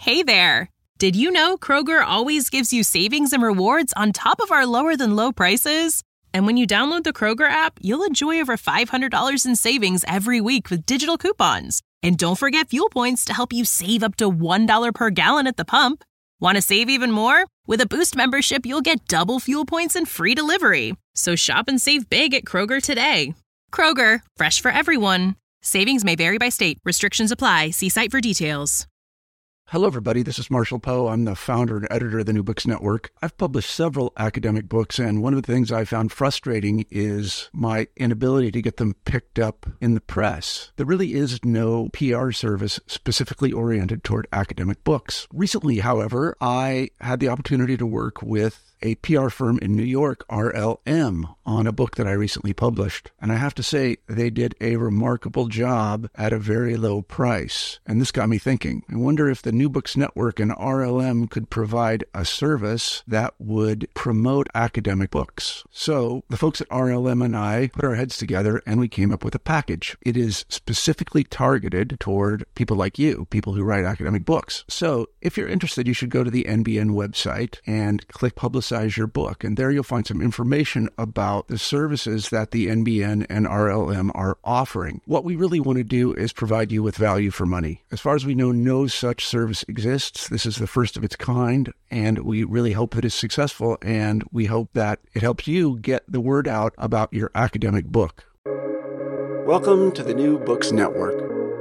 Hey there! Did you know Kroger always gives you savings and rewards on top of our lower-than-low prices? And when you download the Kroger app, you'll enjoy over $500 in savings every week with digital coupons. And don't forget fuel points to help you save up to $1 per gallon at the pump. Want to save even more? With a Boost membership, you'll get double fuel points and free delivery. So shop and save big at Kroger today. Kroger, fresh for everyone. Savings may vary by state. Restrictions apply. See site for details. Hello, everybody. This is Marshall Poe. I'm the founder and editor of the New Books Network. I've published several academic books, and one of the things I found frustrating is my inability to get them picked up in the press. There really is no PR service specifically oriented toward academic books. Recently, however, I had the opportunity to work with a PR firm in New York, RLM, on a book that I recently published. And I have to say, they did a remarkable job at a very low price. And this got me thinking. I wonder if the New Books Network and RLM could provide a service that would promote academic books. So the folks at RLM and I put our heads together and we came up with a package. It is specifically targeted toward people like you, people who write academic books. So if you're interested, you should go to the NBN website and click Publicize Your Book. And there you'll find some information about the services that the NBN and RLM are offering. What we really want to do is provide you with value for money. As far as we know, no such service exists. This is the first of its kind, and we really hope that it's successful, and we hope that it helps you get the word out about your academic book. Welcome to the New Books Network.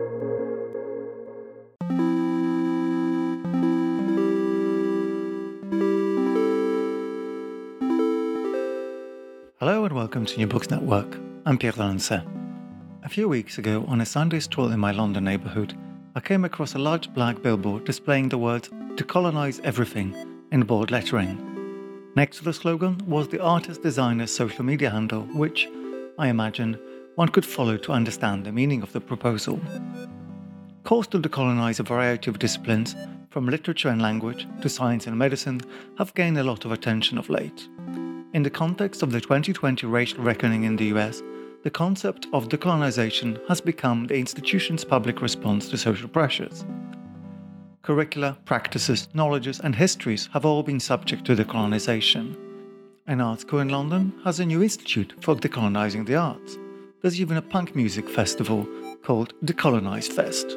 Hello and welcome to New Books Network. I'm Pierre Lancet. A few weeks ago, on a Sunday stroll in my London neighbourhood, I came across a large black billboard displaying the words "Decolonize Everything" in bold lettering. Next to the slogan was the artist-designer's social media handle, which, I imagine, one could follow to understand the meaning of the proposal. Calls to decolonize a variety of disciplines, from literature and language to science and medicine, have gained a lot of attention of late. In the context of the 2020 racial reckoning in the US, the concept of decolonization has become the institution's public response to social pressures. Curricula, practices, knowledges, and histories have all been subject to decolonization. An art school in London has a new institute for decolonizing the arts. There's even a punk music festival called Decolonize Fest.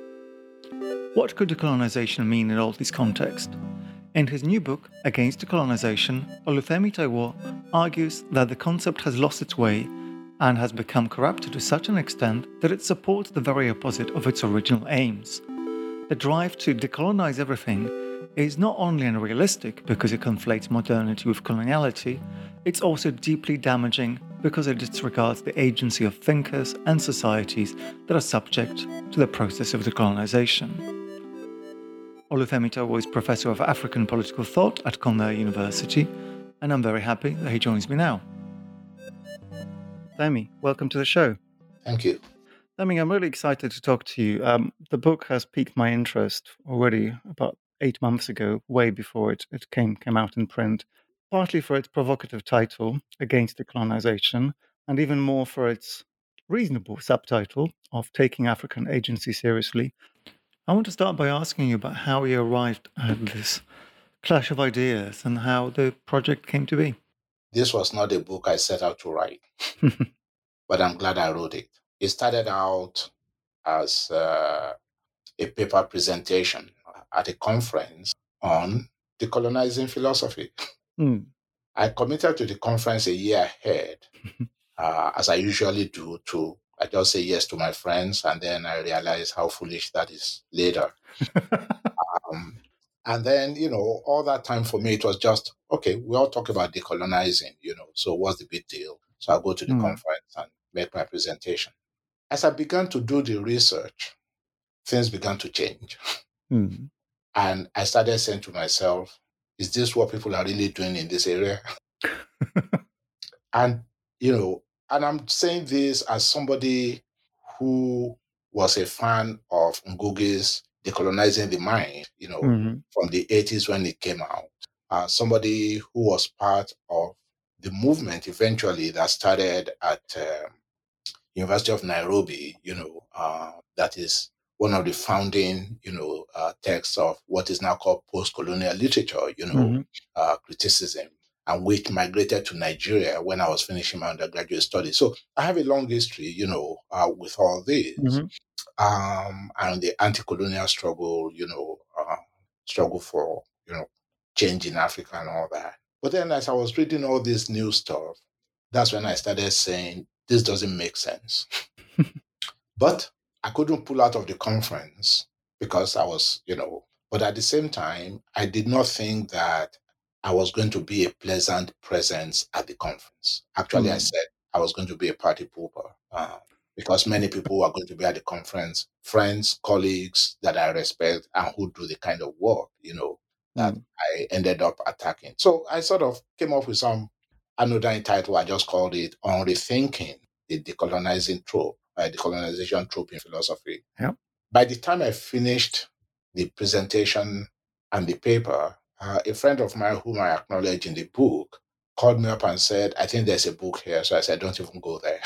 What could decolonization mean in all this context? In his new book, Against Decolonization, Olufemi Taiwo argues that the concept has lost its way and has become corrupted to such an extent that it supports the very opposite of its original aims. The drive to decolonize everything is not only unrealistic because it conflates modernity with coloniality, it's also deeply damaging because it disregards the agency of thinkers and societies that are subject to the process of decolonization. Olufemi Taiwo is Professor of African Political Thought at Cornell University, and I'm very happy that he joins me now. Femi, welcome to the show. Thank you. Femi, I'm really excited to talk to you. The book has piqued my interest already about 8 months ago, way before it came out in print, partly for its provocative title, Against Decolonization, and even more for its reasonable subtitle of Taking African Agency Seriously. I want to start by asking you about how you arrived at this clash of ideas and how the project came to be. This was not a book I set out to write, but I'm glad I wrote it. It started out as a paper presentation at a conference on decolonizing philosophy. I committed to the conference a year ahead, as I usually do, I just say yes to my friends, and then I realize how foolish that is later. And then, all that time for me, it was just, okay, we all talk about decolonizing, so what's the big deal? So I'll go to the conference and make my presentation. As I began to do the research, things began to change. And I started saying to myself, is this what people are really doing in this area? And, and I'm saying this as somebody who was a fan of Ngugi's Decolonizing the Mind, from the 80s when it came out. Somebody who was part of the movement eventually that started at University of Nairobi, that is one of the founding, texts of what is now called post-colonial literature, criticism, and which migrated to Nigeria when I was finishing my undergraduate studies. So I have a long history, with all this, and the anti-colonial struggle, struggle for, change in Africa and all that. But then as I was reading all this new stuff, that's when I started saying, this doesn't make sense. But I couldn't pull out of the conference because I was, but at the same time, I did not think that I was going to be a pleasant presence at the conference. Actually, I said I was going to be a party pooper because many people who are going to be at the conference, friends, colleagues that I respect and who do the kind of work, that I ended up attacking. So I sort of came up with some another title. I just called it On Rethinking the Decolonizing Trope, decolonization trope in philosophy. Yeah. By the time I finished the presentation and the paper, a friend of mine whom I acknowledge in the book called me up and said, I think there's a book here. So I said, don't even go there.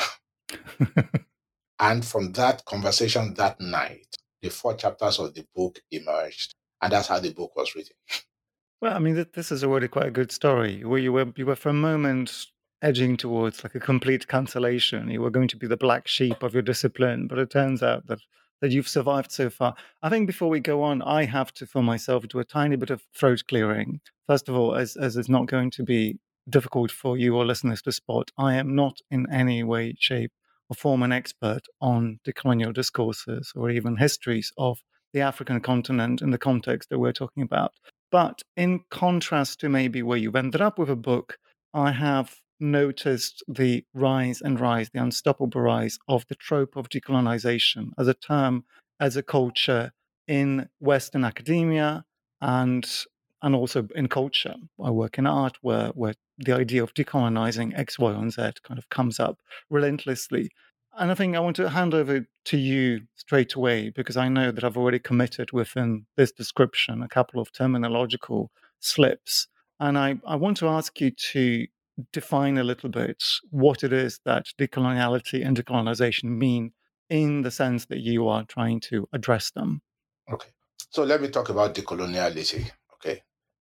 And from that conversation that night, the 4 chapters of the book emerged. And that's how the book was written. Well, I mean, this is already quite a good story. Where you were for a moment edging towards like a complete cancellation. You were going to be the black sheep of your discipline, but it turns out that you've survived so far. I think before we go on, I have to, for myself, do a tiny bit of throat clearing. First of all, as it's not going to be difficult for you or listeners to spot, I am not in any way, shape, or form an expert on decolonial discourses or even histories of the African continent in the context that we're talking about. But in contrast to maybe where you've ended up with a book, I have noticed the the unstoppable rise of the trope of decolonization as a term, as a culture in Western academia and also in culture. I work in art where the idea of decolonizing X, Y, and Z kind of comes up relentlessly. And I think I want to hand over to you straight away because I know that I've already committed within this description a couple of terminological slips. And I want to ask you to define a little bit what it is that decoloniality and decolonization mean in the sense that you are trying to address them. Okay. So let me talk about decoloniality. Okay.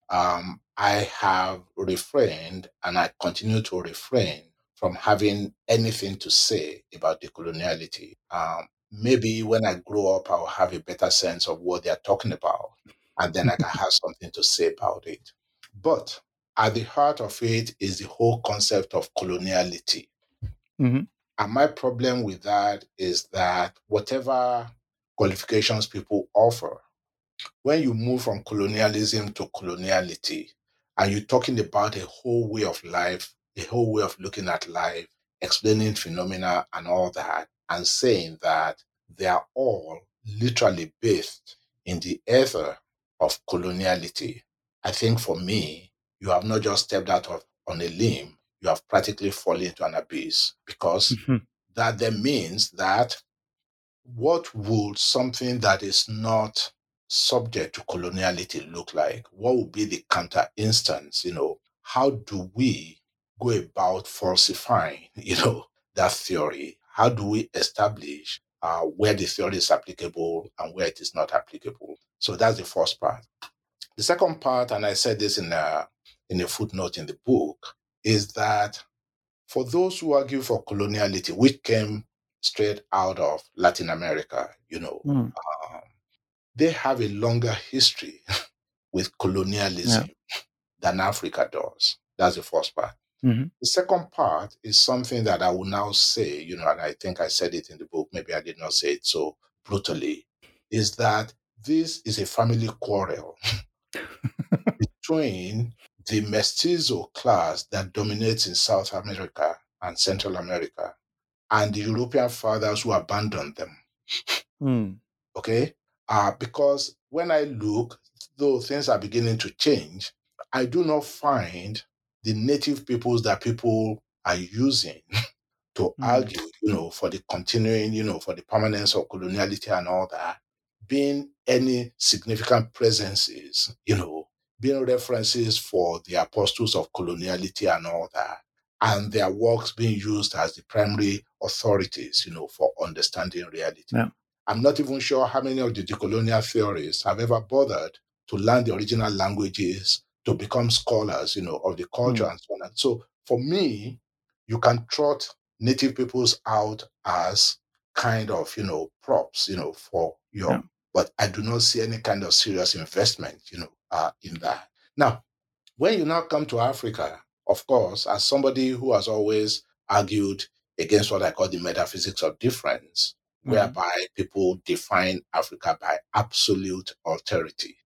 I have refrained and I continue to refrain from having anything to say about decoloniality. Maybe when I grow up, I'll have a better sense of what they're talking about, and then I can have something to say about it. But at the heart of it is the whole concept of coloniality. Mm-hmm. And my problem with that is that whatever qualifications people offer, when you move from colonialism to coloniality, and you're talking about a whole way of life, a whole way of looking at life, explaining phenomena and all that, and saying that they are all literally bathed in the ether of coloniality, I think for me, you have not just stepped out on a limb, you have practically fallen into an abyss, because that then means that what would something that is not subject to coloniality look like? What would be the counter instance? How do we go about falsifying, that theory? How do we establish where the theory is applicable and where it is not applicable? So that's the first part. The second part, and I said this in a footnote in the book, is that for those who argue for coloniality, which came straight out of Latin America, they have a longer history with colonialism than Africa does. That's the first part. Mm-hmm. The second part is something that I will now say, and I think I said it in the book, maybe I did not say it so brutally, is that this is a family quarrel between the mestizo class that dominates in South America and Central America and the European fathers who abandoned them. Okay? Because when I look, though things are beginning to change, I do not find the native peoples that people are using to argue, for the continuing, for the permanence of coloniality and all that, being any significant presences, being references for the apostles of coloniality and all that, and their works being used as the primary authorities, for understanding reality. Yeah. I'm not even sure how many of the decolonial theorists have ever bothered to learn the original languages, to become scholars, of the culture and so on. And so for me, you can trot native peoples out as kind of, props, for your, but I do not see any kind of serious investment, in that. Now, when you now come to Africa, of course, as somebody who has always argued against what I call the metaphysics of difference, whereby people define Africa by absolute alterity,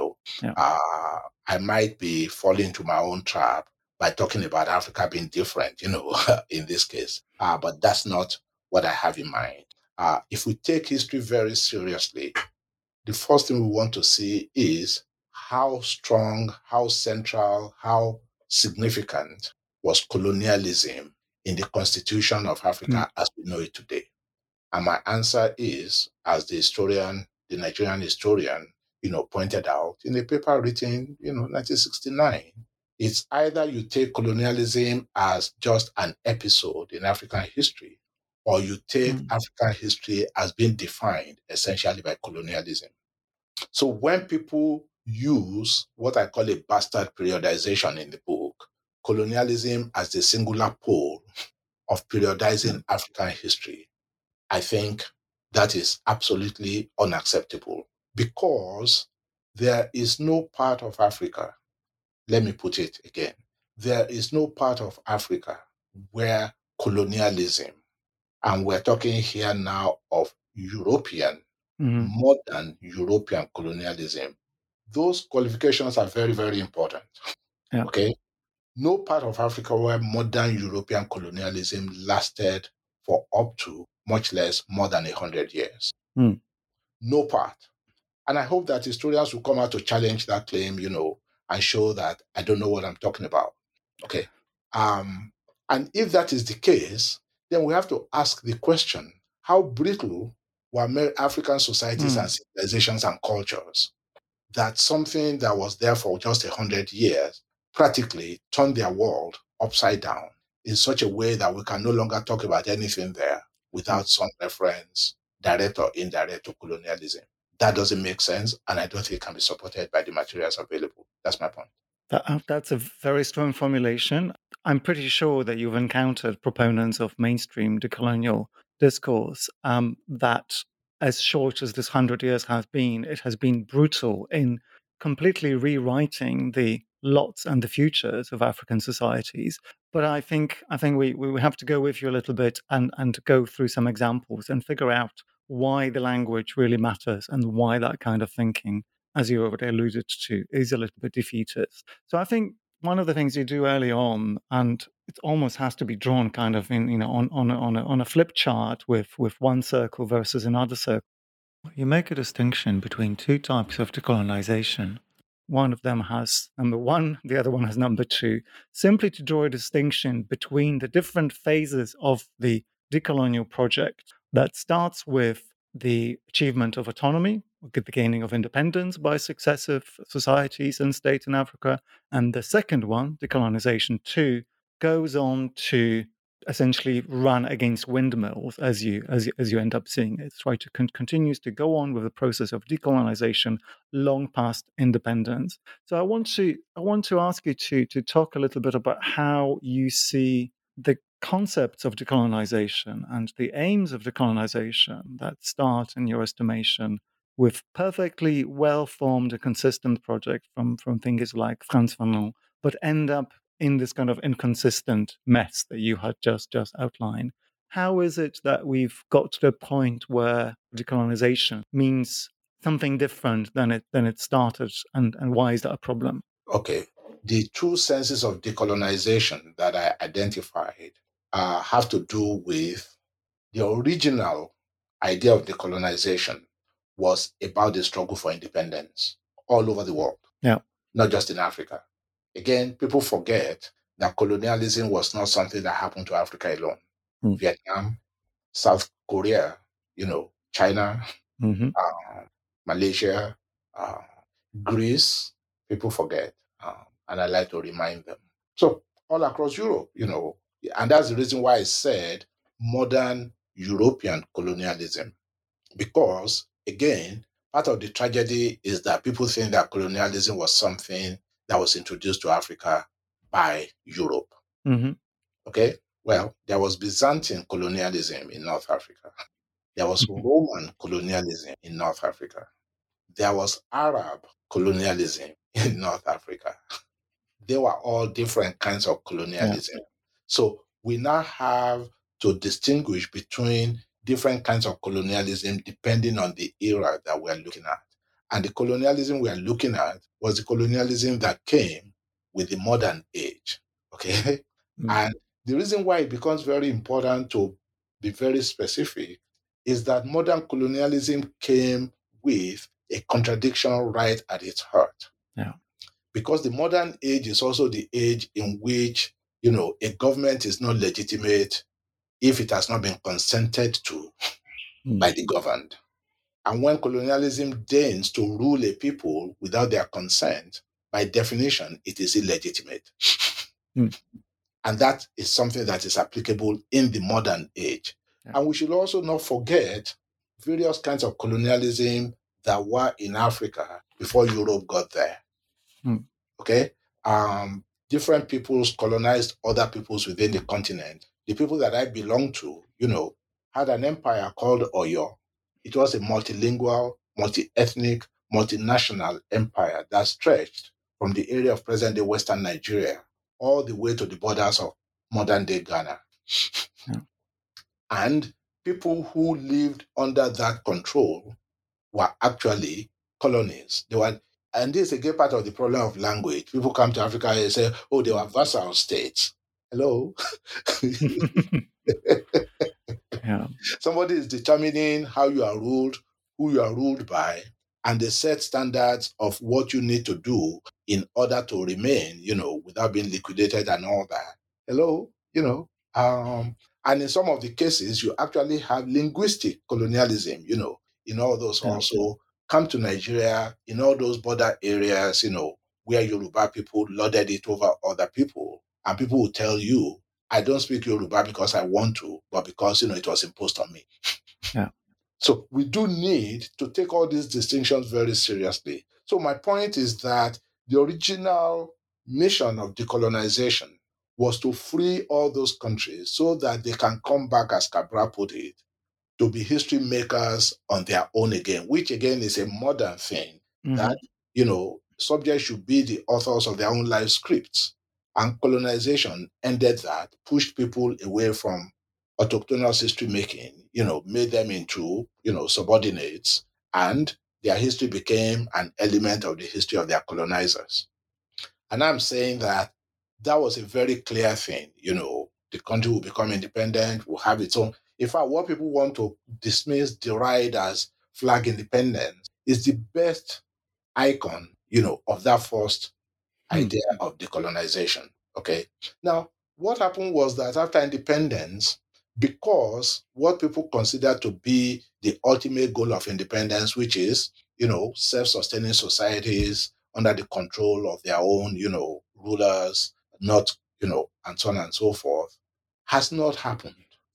I might be falling into my own trap by talking about Africa being different, in this case. But that's not what I have in mind. If we take history very seriously, the first thing we want to see is how strong, how central, how significant was colonialism in the constitution of Africa as we know it today. And my answer is, as the Nigerian historian, pointed out in a paper written, 1969, it's either you take colonialism as just an episode in African history, or you take African history as being defined essentially by colonialism. So when people use what I call a bastard periodization in the book, colonialism as the singular pole of periodizing African history, I think that is absolutely unacceptable, because there is no part of Africa, let me put it again, there is no part of Africa where colonialism, and we're talking here now of European, modern European colonialism, those qualifications are very, very important. Okay? No part of Africa where modern European colonialism lasted for up to, much less, more than 100 years. No part. And I hope that historians will come out to challenge that claim, and show that I don't know what I'm talking about. Okay. And if that is the case, then we have to ask the question, how brittle were African societies and civilizations and cultures that something that was there for just 100 years practically turned their world upside down in such a way that we can no longer talk about anything there without some reference, direct or indirect, to colonialism. That doesn't make sense, and I don't think it can be supported by the materials available. That's my point. That's a very strong formulation. I'm pretty sure that you've encountered proponents of mainstream decolonial discourse that, as short as this 100 years has been, it has been brutal in completely rewriting the lots and the futures of African societies. But I think we have to go with you a little bit and go through some examples and figure out why the language really matters and why that kind of thinking, as you already alluded to, is a little bit defeatist. So I think one of the things you do early on, and it almost has to be drawn kind of in, on a flip chart with one circle versus another circle. You make a distinction between two types of decolonization. One of them has number one, the other one has number two, simply to draw a distinction between the different phases of the decolonial project that starts with the achievement of autonomy, the gaining of independence by successive societies and states in Africa. And the second one, decolonization 2, goes on to essentially run against windmills, as you end up seeing it. Right, to continues to go on with the process of decolonization long past independence. So I want to ask you to talk a little bit about how you see the concepts of decolonization and the aims of decolonization that start, in your estimation, with perfectly well-formed and consistent project from thinkers like Frantz Fanon, but end up in this kind of inconsistent mess that you had just outlined. How is it that we've got to the point where decolonization means something different than it started, and why is that a problem? Okay. The two senses of decolonization that I identified have to do with the original idea of decolonization was about the struggle for independence all over the world, not just in Africa. Again, people forget that colonialism was not something that happened to Africa alone. Vietnam, South Korea, China, Malaysia, Greece, people forget. And I like to remind them. So all across Europe, and that's the reason why I said modern European colonialism, Because, again, part of the tragedy is that people think that colonialism was something that was introduced to Africa by Europe. Mm-hmm. Okay? Well, there was Byzantine colonialism in North Africa. There was Roman colonialism in North Africa. There was Arab colonialism in North Africa. They were all different kinds of colonialism. So we now have to distinguish between different kinds of colonialism depending on the era that we're looking at. And the colonialism we are looking at was the colonialism that came with the modern age. Okay? And the reason why it becomes very important to be very specific is that modern colonialism came with a contradiction right at its heart. Yeah. Because the modern age is also the age in which, a government is not legitimate if it has not been consented to by the governed. And when colonialism deigns to rule a people without their consent, by definition, it is illegitimate. And that is something that is applicable in the modern age. Yeah. And we should also not forget various kinds of colonialism that were in Africa before Europe got there. Okay? Different peoples colonized other peoples within the continent. The people that I belong to, had an empire called Oyo. It was a multilingual, multi-ethnic, multinational empire that stretched from the area of present-day Western Nigeria all the way to the borders of modern-day Ghana. Yeah. And people who lived under that control were actually colonies. And this is again part of the problem of language. People come to Africa and say, oh, they were vassal states. Hello? Yeah. Somebody is determining how you are ruled, who you are ruled by, and they set standards of what you need to do in order to remain, without being liquidated and all that. Hello? And in some of the cases, you actually have linguistic colonialism, in all those also come to Nigeria, in all those border areas, where Yoruba people lorded it over other people. And people will tell you, I don't speak Yoruba because I want to, but because, it was imposed on me. Yeah. So we do need to take all these distinctions very seriously. So my point is that the original mission of decolonization was to free all those countries so that they can come back, as Cabral put it, to be history makers on their own again, which again is a modern thing, that, subjects should be the authors of their own life scripts. And colonization ended that, pushed people away from autochthonous history making, made them into, subordinates, and their history became an element of the history of their colonizers. And I'm saying that was a very clear thing, the country will become independent, will have its own. In fact, what people want to dismiss, deride as flag independence is the best icon, of that first idea of decolonization. Okay. Now, what happened was that after independence, because what people consider to be the ultimate goal of independence, which is, self-sustaining societies under the control of their own, rulers, not, and so on and so forth, has not happened.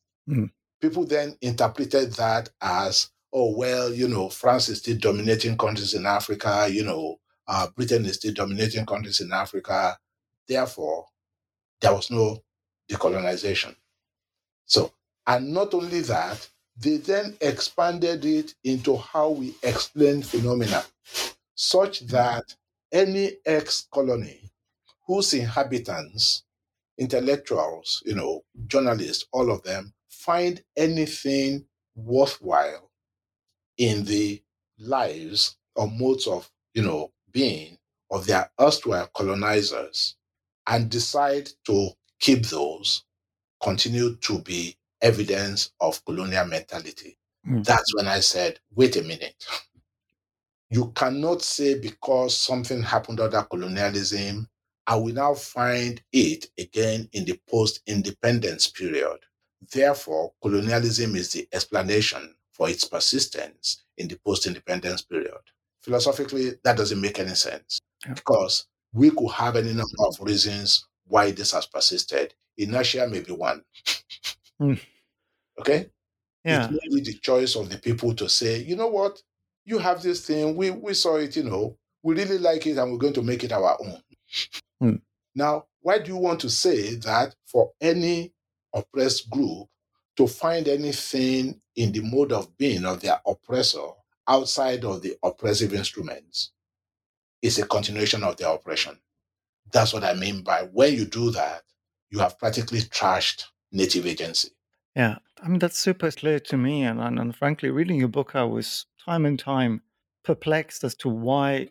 People then interpreted that as, oh, well, France is still dominating countries in Africa, Britain is still dominating countries in Africa. Therefore, there was no decolonization. So, and not only that, they then expanded it into how we explain phenomena, such that any ex-colony whose inhabitants, intellectuals, journalists, all of them, find anything worthwhile in the lives or modes of, being of their erstwhile colonizers and decide to keep those, continue to be evidence of colonial mentality. That's when I said, wait a minute. You cannot say because something happened under colonialism, I will now find it again in the post-independence period. Therefore, colonialism is the explanation for its persistence in the post-independence period. Philosophically, that doesn't make any sense because we could have any number of reasons why this has persisted. Inertia may be one. Okay? It Yeah. may be the choice of the people to say, you know what, you have this thing, we saw it, we really like it and we're going to make it our own. Hmm. Now, why do you want to say that for any oppressed group to find anything in the mode of being of their oppressor outside of the oppressive instruments is a continuation of their oppression? That's what I mean by when you do that, you have practically trashed native agency. Yeah, I mean, that's super clear to me. And frankly, reading your book, I was time and time perplexed as to why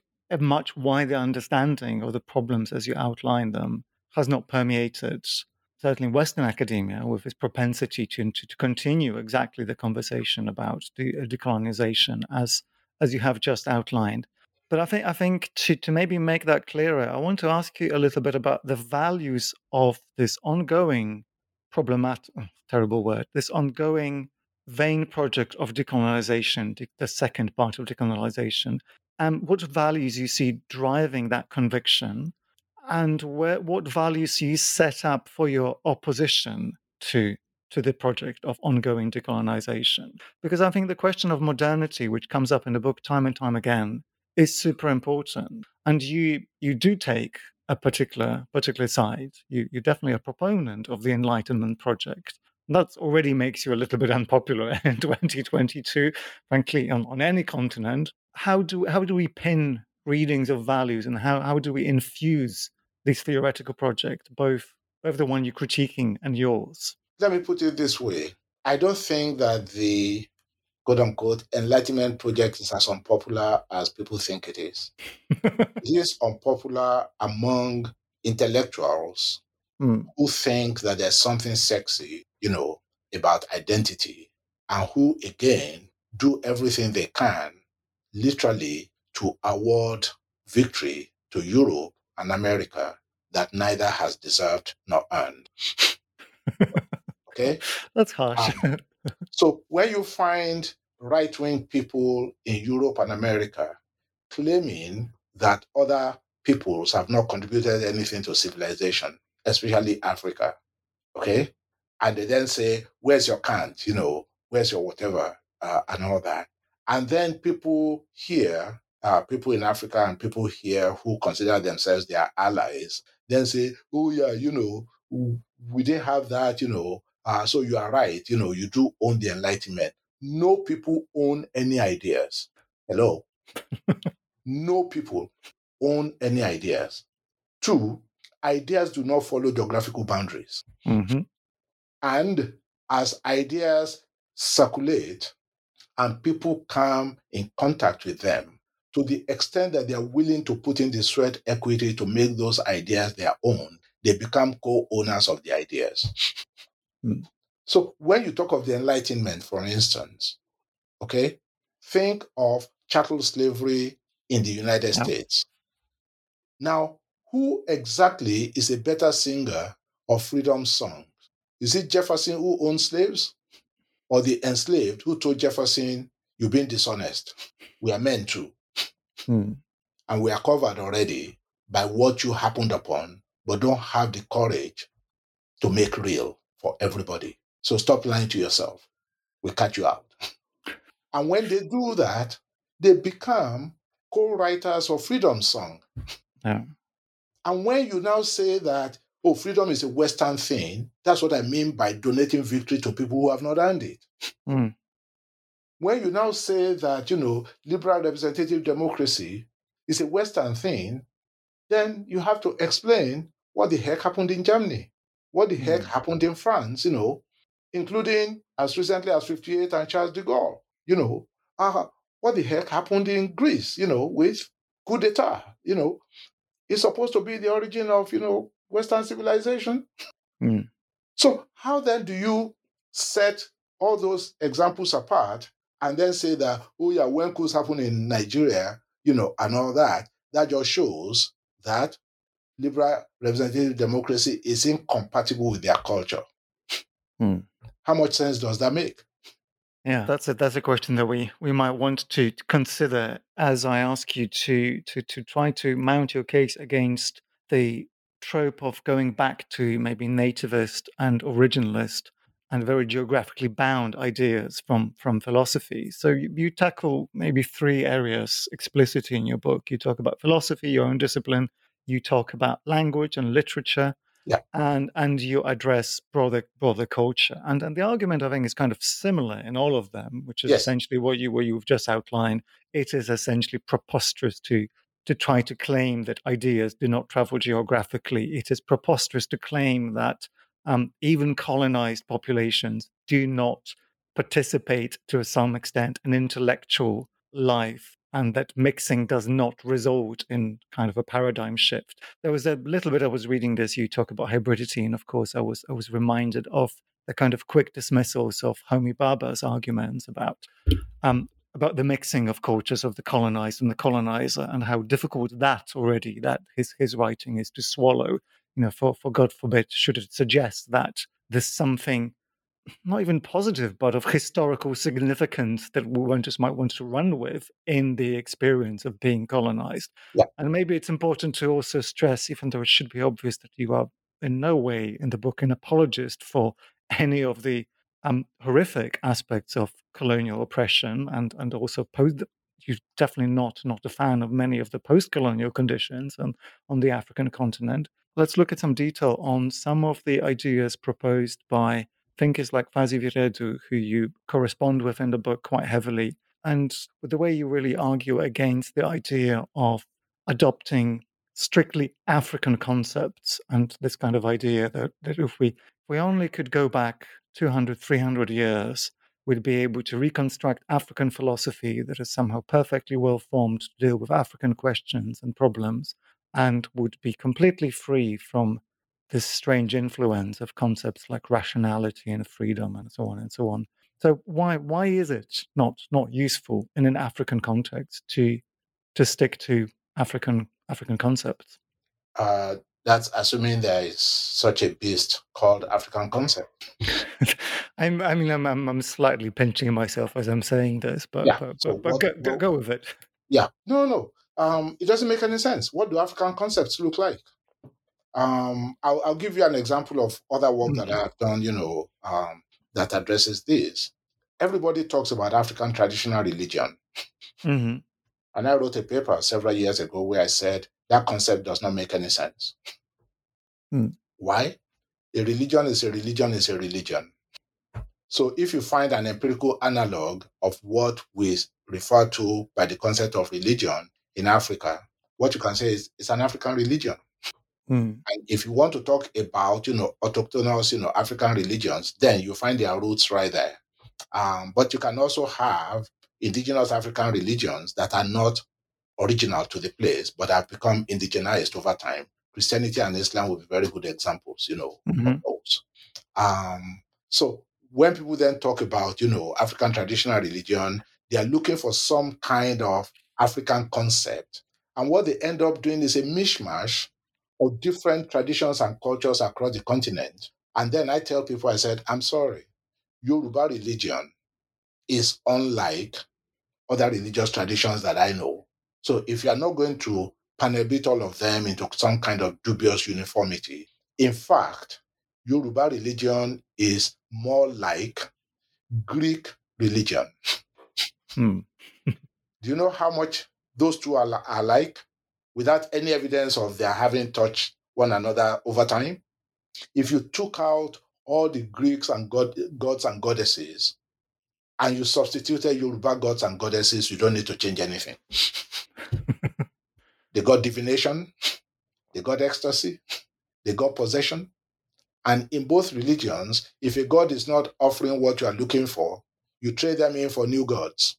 the understanding of the problems as you outline them has not permeated, certainly Western academia, with its propensity to continue exactly the conversation about decolonization as you have just outlined. But I think to maybe make that clearer, I want to ask you a little bit about the values of this ongoing problematic, terrible word, this ongoing vain project of decolonization, the second part of decolonization, and what values you see driving that conviction, and what values you set up for your opposition to the project of ongoing decolonization. Because I think the question of modernity, which comes up in the book time and time again, is super important. And you do take a particular side. You're definitely a proponent of the Enlightenment project. That already makes you a little bit unpopular in 2022, frankly, on any continent. How do we pin readings of values, and how do we infuse this theoretical project, both the one you're critiquing and yours? Let me put it this way. I don't think that the quote unquote Enlightenment project is as unpopular as people think it is. It is unpopular among intellectuals who think that there's something sexy, about identity, and who, again, do everything they can, literally, to award victory to Europe and America that neither has deserved nor earned. Okay? That's harsh. So when you find right-wing people in Europe and America claiming that other peoples have not contributed anything to civilization, especially Africa, okay? And they then say, where's your Kant, where's your whatever, and all that. And then people here, people in Africa and people here who consider themselves their allies, then say, oh yeah, we didn't have that, so you are right, you do own the Enlightenment. No people own any ideas. Hello? No people own any ideas. Two, ideas do not follow geographical boundaries. Mm-hmm. And as ideas circulate and people come in contact with them, to the extent that they are willing to put in the sweat equity to make those ideas their own, they become co-owners of the ideas. So when you talk of the Enlightenment, for instance, okay, think of chattel slavery in the United States. Now, who exactly is a better singer of freedom songs? Is it Jefferson who owned slaves, or the enslaved who told Jefferson, you've been dishonest? We are men too. And we are covered already by what you happened upon, but don't have the courage to make real for everybody. So stop lying to yourself. We'll cut you out. And when they do that, they become co-writers of freedom song. Yeah. And when you now say that, oh, freedom is a Western thing, that's what I mean by donating victory to people who have not earned it. When you now say that, liberal representative democracy is a Western thing, then you have to explain what the heck happened in Germany, what the heck happened in France, including as recently as 1958 and Charles de Gaulle, what the heck happened in Greece, with coup d'etat, It's supposed to be the origin of, Western civilization. So how then do you set all those examples apart and then say that, oh yeah, when coups happen in Nigeria, and all that, that just shows that liberal representative democracy is incompatible with their culture. How much sense does that make? Yeah, that's a question that we might want to consider as I ask you to try to mount your case against the trope of going back to maybe nativist and originalist and very geographically bound ideas from philosophy. So you tackle maybe three areas explicitly in your book. You talk about philosophy, your own discipline. You talk about language and literature, Yeah. and you address broader culture. And the argument, I think, is kind of similar in all of them, which is essentially what you've just outlined. It is essentially preposterous to try to claim that ideas do not travel geographically. It is preposterous to claim that even colonized populations do not participate to some extent in intellectual life, and that mixing does not result in kind of a paradigm shift. There was a little bit I was reading this, you talk about hybridity, and of course I was reminded of the kind of quick dismissals of Homi Bhabha's arguments about the mixing of cultures of the colonized and the colonizer, and how difficult that his writing is to swallow. For God forbid, should it suggest that there's something not even positive, but of historical significance that we might want to run with in the experience of being colonized. Yeah. And maybe it's important to also stress, even though it should be obvious, that you are in no way in the book an apologist for any of the horrific aspects of colonial oppression, and also you're definitely not a fan of many of the post-colonial conditions on the African continent. Let's look at some detail on some of the ideas proposed by thinkers like Fazi Viredu, who you correspond with in the book quite heavily, and the way you really argue against the idea of adopting strictly African concepts, and this kind of idea that if we only could go back 200, 300 years, we'd be able to reconstruct African philosophy that is somehow perfectly well-formed to deal with African questions and problems, and would be completely free from this strange influence of concepts like rationality and freedom and so on and so on. So why is it not useful in an African context to stick to African concepts? That's assuming there is such a beast called African concept. I'm slightly pinching myself as I'm saying this, but go with it. Yeah, no. It doesn't make any sense. What do African concepts look like? I'll give you an example of other work that I have done, that addresses this. Everybody talks about African traditional religion. Mm-hmm. And I wrote a paper several years ago where I said that concept does not make any sense. Why? A religion is a religion is a religion. So if you find an empirical analog of what we refer to by the concept of religion in Africa, what you can say is it's an African religion. And if you want to talk about, autochthonous, African religions, then you find their roots right there. But you can also have indigenous African religions that are not original to the place, but have become indigenized over time. Christianity and Islam would be very good examples, of those. So when people then talk about, African traditional religion, they are looking for some kind of African concept. And what they end up doing is a mishmash of different traditions and cultures across the continent. And then I tell people, I said, I'm sorry, Yoruba religion is unlike other religious traditions that I know. So if you are not going to panel-beat all of them into some kind of dubious uniformity, in fact, Yoruba religion is more like Greek religion. Do you know how much those two are alike without any evidence of their having touched one another over time? If you took out all the Greeks and gods and goddesses and you substituted Yoruba gods and goddesses, you don't need to change anything. They got divination, they got ecstasy, they got possession. And in both religions, if a god is not offering what you are looking for, you trade them in for new gods.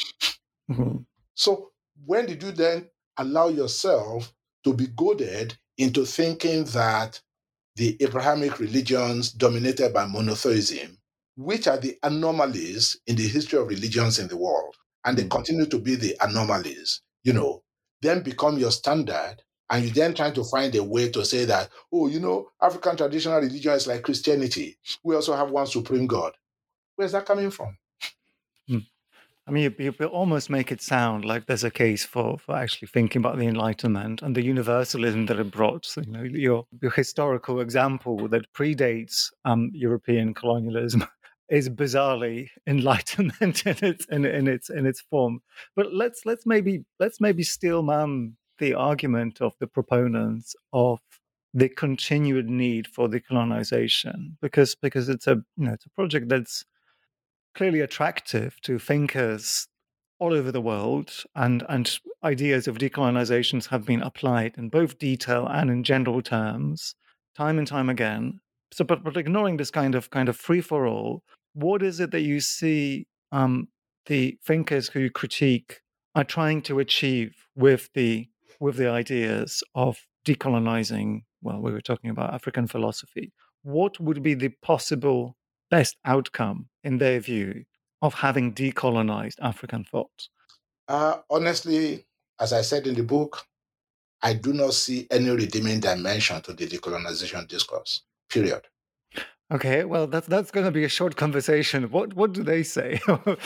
So when did you then allow yourself to be goaded into thinking that the Abrahamic religions dominated by monotheism, which are the anomalies in the history of religions in the world, and they continue to be the anomalies, then become your standard, and you then trying to find a way to say that, African traditional religion is like Christianity. We also have one supreme God. Where's that coming from? I mean, you almost make it sound like there's a case for actually thinking about the Enlightenment and the universalism that it brought. So, your historical example that predates European colonialism is bizarrely Enlightenment in its form. But let's maybe steel man the argument of the proponents of the continued need for decolonization, because it's a it's a project that's clearly attractive to thinkers all over the world, and ideas of decolonizations have been applied in both detail and in general terms, time and time again. So, but ignoring this kind of free for all, what is it that you see the thinkers who critique are trying to achieve with the ideas of decolonizing? Well, we were talking about African philosophy. What would be the possible best outcome, in their view, of having decolonized African thought? Honestly, as I said in the book, I do not see any redeeming dimension to the decolonization discourse, period. Okay, well, that's going to be a short conversation. What do they say?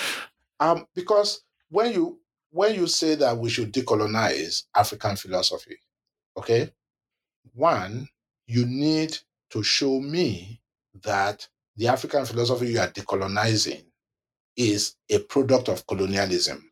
Because when you say that we should decolonize African philosophy, okay, one, you need to show me that the African philosophy you are decolonizing is a product of colonialism.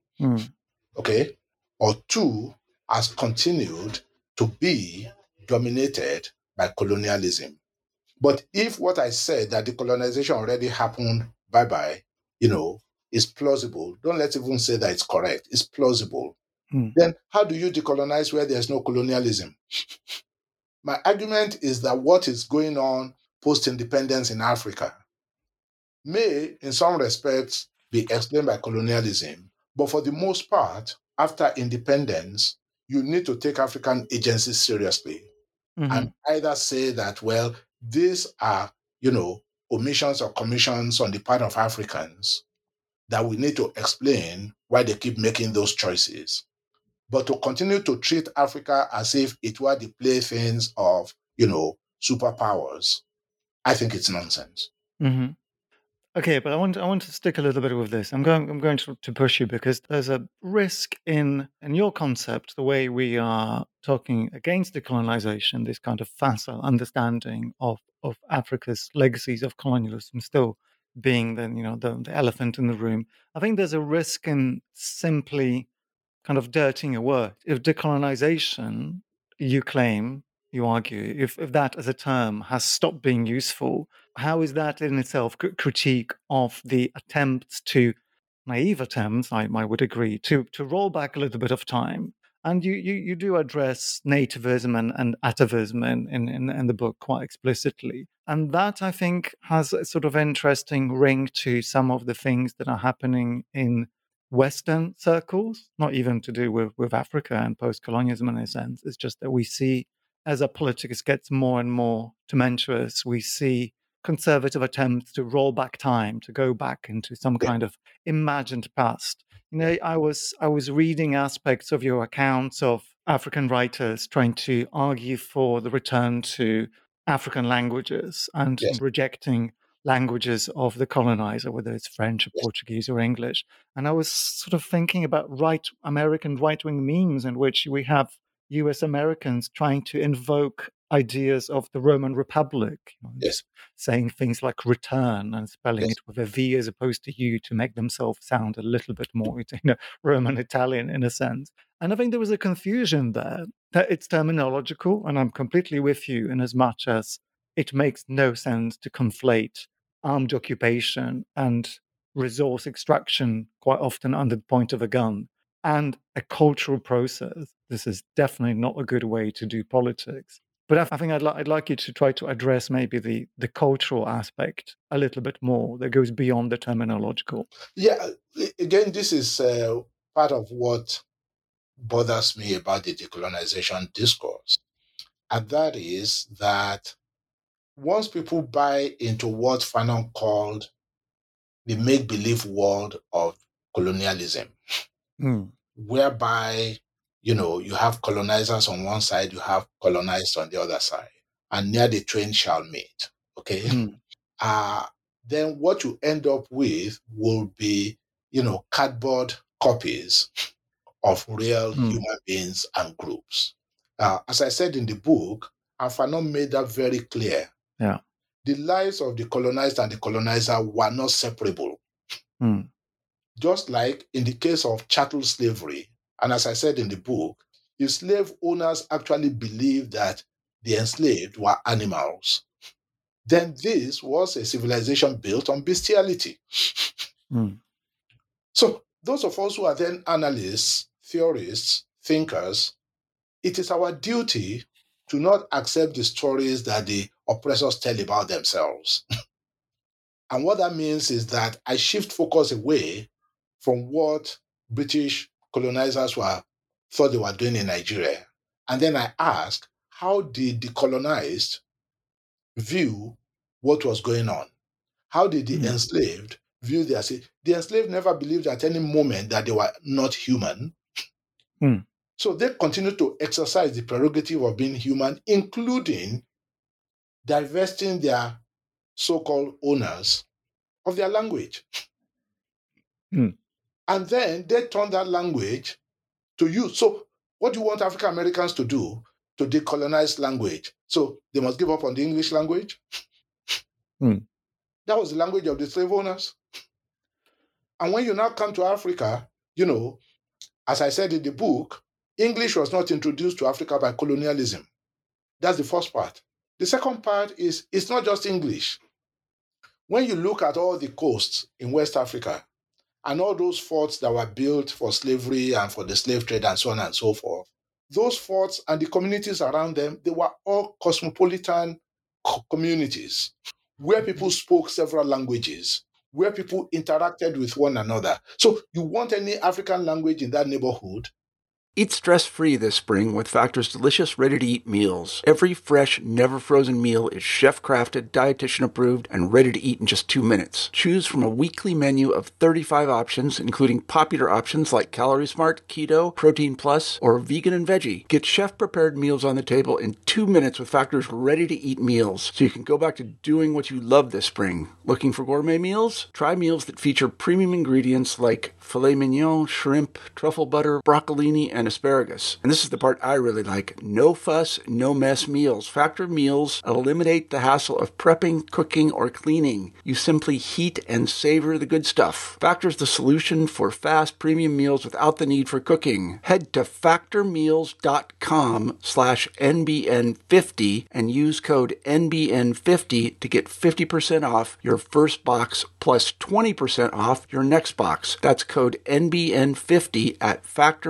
Okay? Or two, has continued to be dominated by colonialism. But if what I said, that decolonization already happened, bye-bye, is plausible, don't let's even say that it's correct, it's plausible, then how do you decolonize where there's no colonialism? My argument is that what is going on post-independence in Africa may, in some respects, be explained by colonialism, but for the most part, after independence, you need to take African agencies seriously and either say that, well, these are, omissions or commissions on the part of Africans that we need to explain why they keep making those choices. But to continue to treat Africa as if it were the playthings of, superpowers, I think it's nonsense. Mm-hmm. Okay, but I want to stick a little bit with this. I'm going to push you, because there's a risk in your concept, the way we are talking against decolonization, this kind of facile understanding of Africa's legacies of colonialism still being the elephant in the room. I think there's a risk in simply kind of dirtying a word. If decolonization, you claim, you argue, if that as a term has stopped being useful, how is that in itself critique of the attempts to, naive attempts, I would agree, to roll back a little bit of time? And you do address nativism and atavism in the book quite explicitly. And that, I think, has a sort of interesting ring to some of the things that are happening in Western circles, not even to do with Africa and post-colonialism in a sense. It's just that we see, as our politics gets more and more tumultuous, we see conservative attempts to roll back time, to go back into some kind of imagined past. I was reading aspects of your accounts of African writers trying to argue for the return to African languages and rejecting languages of the colonizer, whether it's French or Portuguese or English. And I was sort of thinking about American right-wing memes in which we have US Americans trying to invoke ideas of the Roman Republic, saying things like return and spelling it with a V as opposed to U to make themselves sound a little bit more Roman Italian in a sense. And I think there was a confusion there, that it's terminological, and I'm completely with you in as much as it makes no sense to conflate armed occupation and resource extraction, quite often under the point of a gun, and a cultural process. This is definitely not a good way to do politics. But I think I'd like you to try to address maybe the cultural aspect a little bit more that goes beyond the terminological. Yeah, again, this is part of what bothers me about the decolonization discourse. And that is that once people buy into what Fanon called the make-believe world of colonialism, whereby, you have colonizers on one side, you have colonized on the other side, and near the twain shall meet, okay? Then what you end up with will be cardboard copies of real human beings and groups. As I said in the book, and Fanon made that very clear. Yeah. The lives of the colonized and the colonizer were not separable. Just like in the case of chattel slavery, and as I said in the book, the slave owners actually believed that the enslaved were animals. Then this was a civilization built on bestiality. So those of us who are then analysts, theorists, thinkers, it is our duty to not accept the stories that the oppressors tell about themselves. And what that means is that I shift focus away from what British colonizers thought they were doing in Nigeria. And then I ask, how did the colonized view what was going on? How did the enslaved view their... The enslaved never believed at any moment that they were not human. So they continue to exercise the prerogative of being human, including divesting their so-called owners of their language. And then they turn that language to use. So what do you want African Americans to do to decolonize language? So they must give up on the English language? That was the language of the slave owners. And when you now come to Africa, as I said in the book, English was not introduced to Africa by colonialism. That's the first part. The second part is it's not just English. When you look at all the coasts in West Africa and all those forts that were built for slavery and for the slave trade and so on and so forth, those forts and the communities around them, they were all cosmopolitan communities where people spoke several languages, where people interacted with one another. So you want any African language in that neighborhood? Eat stress-free this spring with Factor's delicious, ready-to-eat meals. Every fresh, never-frozen meal is chef-crafted, dietitian-approved, and ready to eat in just 2 minutes. Choose from a weekly menu of 35 options, including popular options like Calorie Smart, Keto, Protein Plus, or Vegan and Veggie. Get chef-prepared meals on the table in 2 minutes with Factor's ready-to-eat meals, so you can go back to doing what you love this spring. Looking for gourmet meals? Try meals that feature premium ingredients like filet mignon, shrimp, truffle butter, broccolini, and asparagus. And this is the part I really like. No fuss, no mess meals. Factor meals eliminate the hassle of prepping, cooking, or cleaning. You simply heat and savor the good stuff. Factor's the solution for fast premium meals without the need for cooking. Head to factormeals.com/NBN50 and use code NBN50 to get 50% off your first box plus 20% off your next box. That's code NBN50 at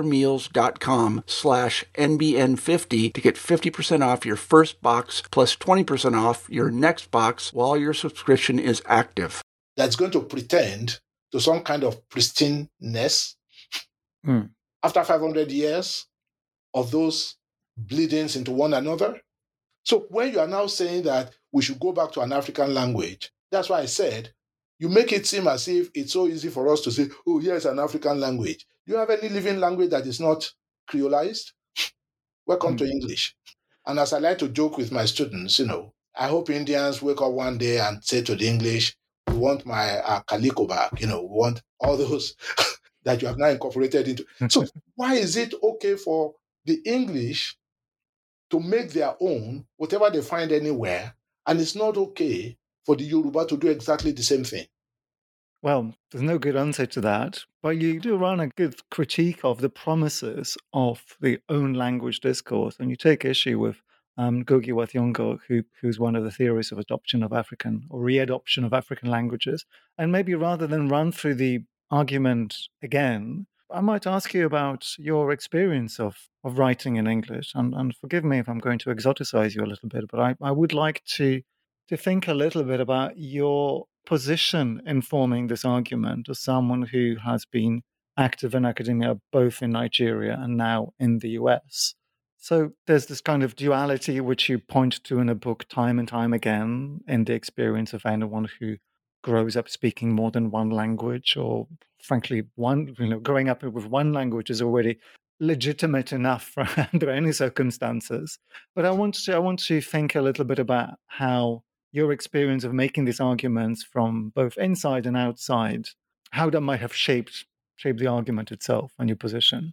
factormeals.com/NBN50 to get 50% off your first box plus 20% off your next box while your subscription is active. That's going to pretend to some kind of pristineness after 500 years of those bleedings into one another. So when you are now saying that we should go back to an African language, that's why I said, you make it seem as if it's so easy for us to say, oh, here's an African language. Do you have any living language that is not creolized? Welcome to English. And as I like to joke with my students, I hope Indians wake up one day and say to the English, we want my calico back, we want all those that you have now incorporated into. So why is it okay for the English to make their own, whatever they find anywhere, and it's not okay for the Yoruba to do exactly the same thing? Well, there's no good answer to that, but you do run a good critique of the promises of the own language discourse, and you take issue with Ngugi wa Thiong'o, who's one of the theorists of adoption of African or readoption of African languages. And maybe rather than run through the argument again, I might ask you about your experience of writing in English. And forgive me if I'm going to exoticize you a little bit, but I would like to think a little bit about your position in forming this argument as someone who has been active in academia both in Nigeria and now in the US. So there's this kind of duality which you point to in the book time and time again in the experience of anyone who grows up speaking more than one language, or frankly, growing up with one language is already legitimate enough under any circumstances. But I want to think a little bit about how your experience of making these arguments from both inside and outside how that might have shaped the argument itself and your position.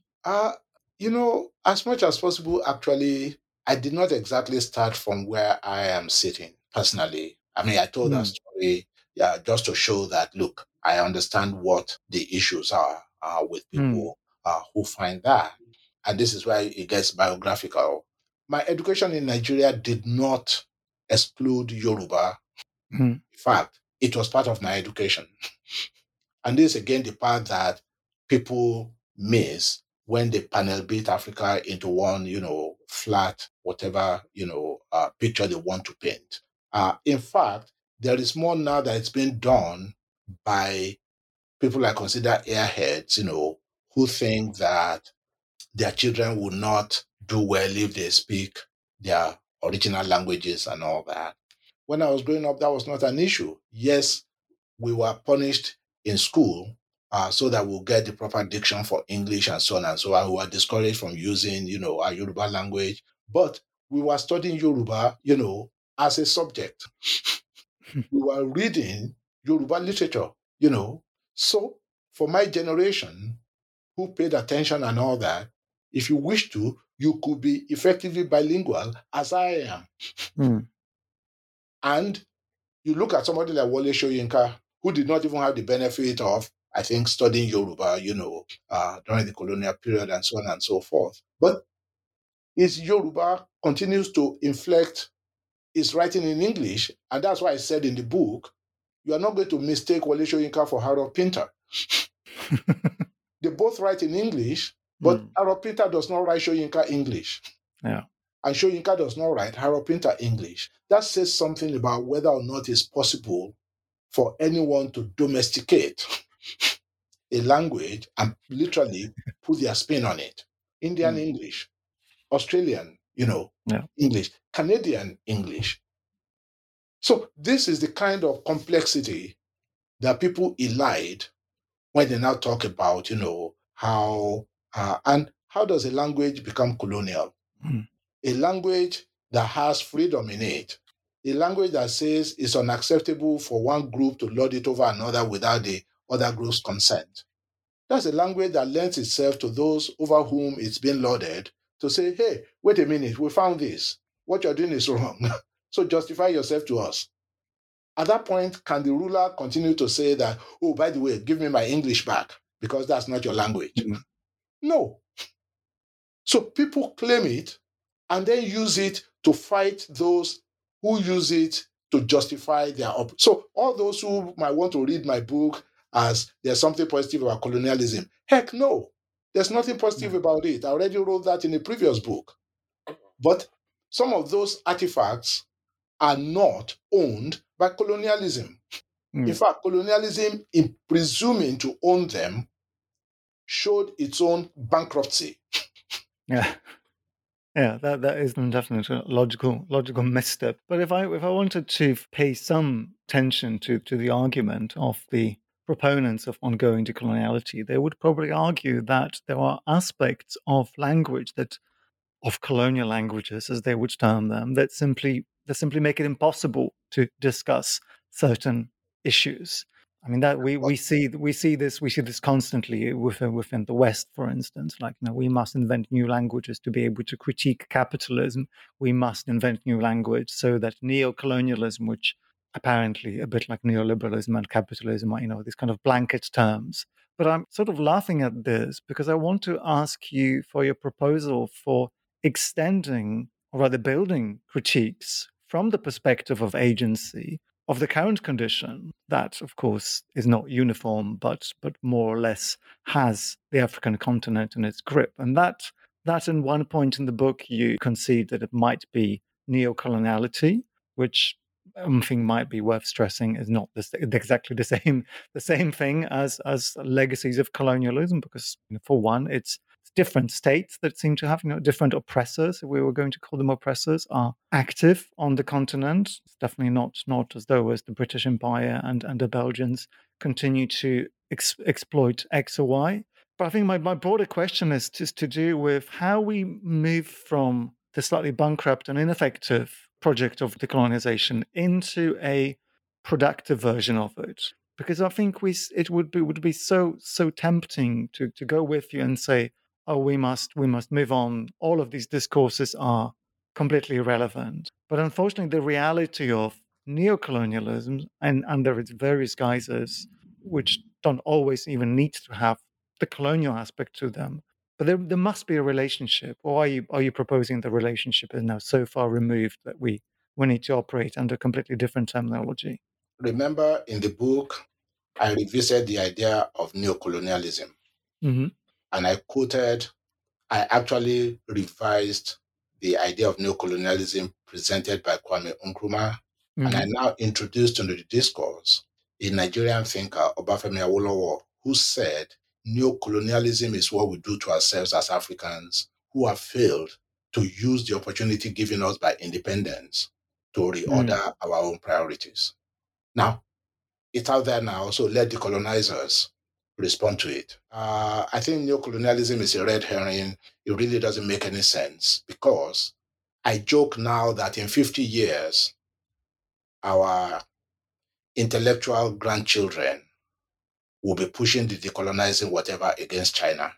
As much as possible, actually, I did not exactly start from where I am sitting personally. I mean, I told that story just to show that, look, I understand what the issues are with people who find that. And this is why it gets biographical. My education in Nigeria did not exclude Yoruba. In fact, it was part of my education. And this is again the part that people miss when they panel beat Africa into one, flat, whatever, picture they want to paint. In fact, there is more now that it's been done by people I consider airheads, who think that their children will not do well if they speak their original languages and all that. When I was growing up, that was not an issue. Yes, we were punished in school so that we'll get the proper diction for English and so on and so on. We were discouraged from using, our Yoruba language, but we were studying Yoruba, as a subject. We were reading Yoruba literature, So for my generation, who paid attention and all that, if you wish to, you could be effectively bilingual as I am. And you look at somebody like Wole Soyinka, who did not even have the benefit of, I think, studying Yoruba, during the colonial period and so on and so forth. But his Yoruba continues to inflect his writing in English. And that's why I said in the book, you are not going to mistake Wole Soyinka for Harold Pinter. They both write in English, but Harold Pinter does not write Soyinka English. Yeah. And Soyinka does not write Harold Pinter English. That says something about whether or not it's possible for anyone to domesticate a language and literally put their spin on it. Indian English, Australian, English, Canadian English. So this is the kind of complexity that people elide when they now talk about, how does a language become colonial? A language that has freedom in it, a language that says it's unacceptable for one group to lord it over another without the other group's consent. That's a language that lends itself to those over whom it's been lauded to say, hey, wait a minute, we found this. What you're doing is wrong. So justify yourself to us. At that point, can the ruler continue to say that, oh, by the way, give me my English back because that's not your language? No. So people claim it and then use it to fight those who use it to justify their So all those who might want to read my book as there's something positive about colonialism, heck no, there's nothing positive about it. I already wrote that in a previous book. But some of those artifacts are not owned by colonialism. In fact, colonialism, in presuming to own them, showed its own bankruptcy. Yeah, that is definitely a logical misstep. But if I wanted to pay some attention to the argument of the proponents of ongoing decoloniality, they would probably argue that there are aspects of language of colonial languages, as they would term them, that simply make it impossible to discuss certain issues. I mean, that we see this constantly within the West, for instance. Like, we must invent new languages to be able to critique capitalism. We must invent new language so that neo-colonialism, which apparently a bit like neoliberalism and capitalism, are these kind of blanket terms. But I'm sort of laughing at this because I want to ask you for your proposal for extending, or rather building, critiques from the perspective of agency of the current condition that, of course, is not uniform, but more or less has the African continent in its grip. And that in one point in the book, you concede that it might be neocoloniality, which I think might be worth stressing is not exactly the same thing as legacies of colonialism, because for one, it's different states that seem to have different oppressors, if we were going to call them oppressors, are active on the continent. It's definitely not as though as the British Empire and the Belgians continue to exploit X or Y. But I think my broader question is just to do with how we move from the slightly bankrupt and ineffective project of decolonization into a productive version of it. Because I think it would be so tempting to go with you and say, oh, we must move on. All of these discourses are completely irrelevant. But unfortunately, the reality of neocolonialism and under its various guises, which don't always even need to have the colonial aspect to them, but there must be a relationship. Or are you proposing the relationship is now so far removed that we need to operate under completely different terminology? Remember in the book, I revisited the idea of neocolonialism. Mm-hmm. And I actually revised the idea of neocolonialism presented by Kwame Nkrumah. Mm-hmm. And I now introduced into the discourse a Nigerian thinker, Obafemi Awolowo, who said neocolonialism is what we do to ourselves as Africans who have failed to use the opportunity given us by independence to reorder our own priorities. Now, it's out there now, so let the colonizers respond to it. I think neocolonialism is a red herring. It really doesn't make any sense because I joke now that in 50 years, our intellectual grandchildren will be pushing the decolonizing whatever against China.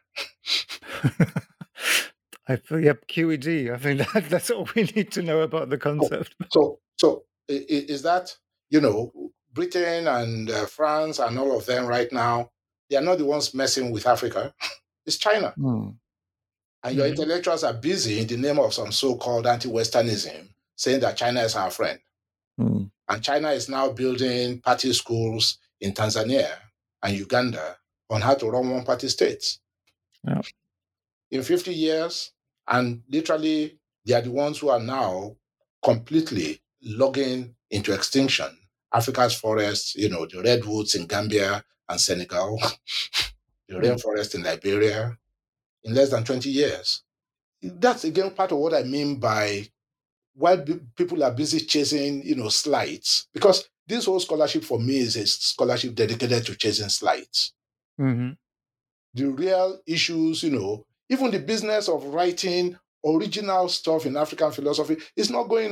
Yep, QED. I think that's all we need to know about the concept. So is that, Britain and France and all of them right now, they are not the ones messing with Africa. It's China. And your intellectuals are busy in the name of some so-called anti-Westernism, saying that China is our friend. And China is now building party schools in Tanzania and Uganda on how to run one-party states. Yeah. In 50 years, and literally, they are the ones who are now completely logging into extinction Africa's forests, the redwoods in Gambia and Senegal, the rainforest in Liberia, in less than 20 years. That's, again, part of what I mean by while people are busy chasing, slides, because this whole scholarship for me is a scholarship dedicated to chasing slides. Mm-hmm. The real issues, even the business of writing original stuff in African philosophy is not going